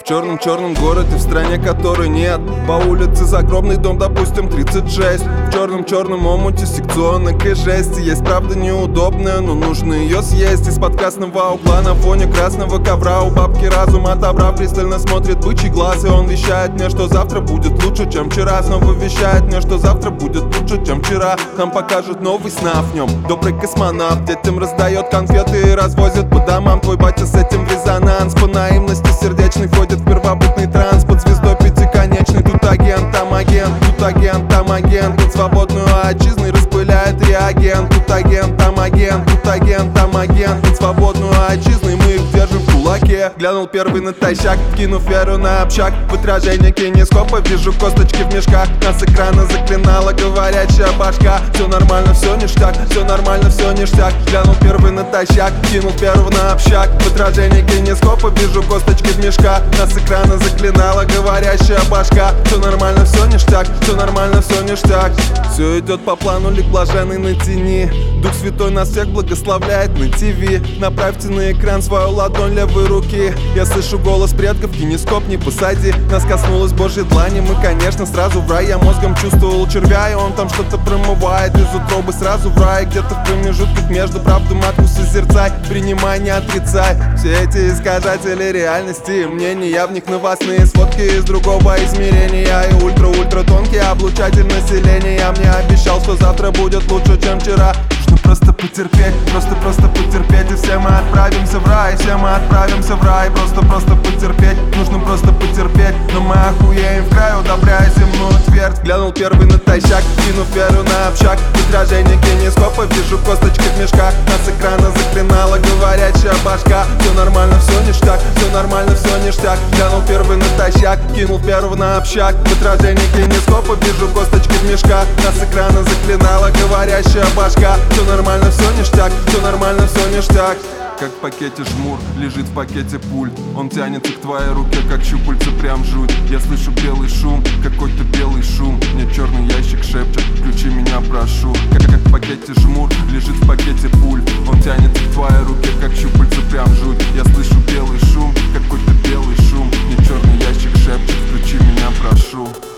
В черном городе, в стране которой нет. По улице загробный дом, допустим, 36. В черном омуте секционок и жести. Есть правда неудобная, но нужно ее съесть. Из-под красного угла на фоне красного ковра у бабки разум отобрав, пристально смотрит бычий глаз. И он вещает мне, что завтра будет лучше, чем вчера. Снова вещает мне, что завтра будет лучше, чем вчера. Нам покажут новый сна в нем. Добрый космонавт детям раздает конфеты и развозит по домам. Твой батя с этим в резонанс. По наивности сердечный входит в первобытный транс. Под звездой пятиконечный. Тут агент, там агент, тут агент, там агент. Под свободную отчизной распыляет реагент. Тут агент, там агент, тут агент, там агент. Под свободную отчизной мы их держим в кулаке. Глянул первый натощак, кинув веру на общак. В отражении кинескопа вижу косточки в мешках. Нас экрана заклинала говорящая башка. Все нормально, все ништяк, все нормально, все ништяк. Глянул первый натощак, кинул первого на общак. В отражении кинескопа вижу косточки в мешках. Нас экрана заклинала говорящая башка. Все нормально, все ништяк, все нормально, все ништяк. Все идет по плану, лик блаженный на тени. Дух Святой нас всех благословляет на ТВ. Направьте на экран свою ладонь левой руки. Я слышу голос предков, кинескоп не посади. Нас коснулась Божьей длани, мы, конечно, сразу в рай. Я мозгом чувствовал червя, и он там что-то промывает. Из утробы сразу в рай, где-то в промежутках между правду матку созерцай. Принимай, не отрицай. Все эти искажатели реальности, мнения в них новостные сводки из другого измерения. И ультра-ультра тонкий облучатель населения мне обещал, что завтра будет лучше, чем вчера. Нужно просто потерпеть, просто потерпеть. И все мы отправимся в рай, все мы отправимся в рай. Просто потерпеть, нужно просто потерпеть. Но мы охуеем в край, удобряя земную твердь. Глянул первый натощак, кинув веру на общак. В отражении кинескопа вижу косточки в мешках. Нас экрана заклинала говорящая башка. Все нормально, все ништяк, все нормально, все ништяк. Глянул первый натощак, кинул первого на общак. В отражении кинескопа вижу косточки в мешках. Нас экрана заклинала говорящая башка. Все нормально, все ништяк, все нормально, все ништяк. Как в пакете жмур, лежит в пакете пульт. Он тянется к твоей руке, как щупальца, прям жуть. Я слышу белый шум, какой-то белый шум. Мне черный ящик шепчет, включи меня, прошу. Как в пакете жмур, лежит в пакете пульт. Он тянется к твоей руке, как щупальца, прям жуть. Я слышу белый шум, какой-то белый шум. Мне черный ящик шепчет, включи меня, прошу.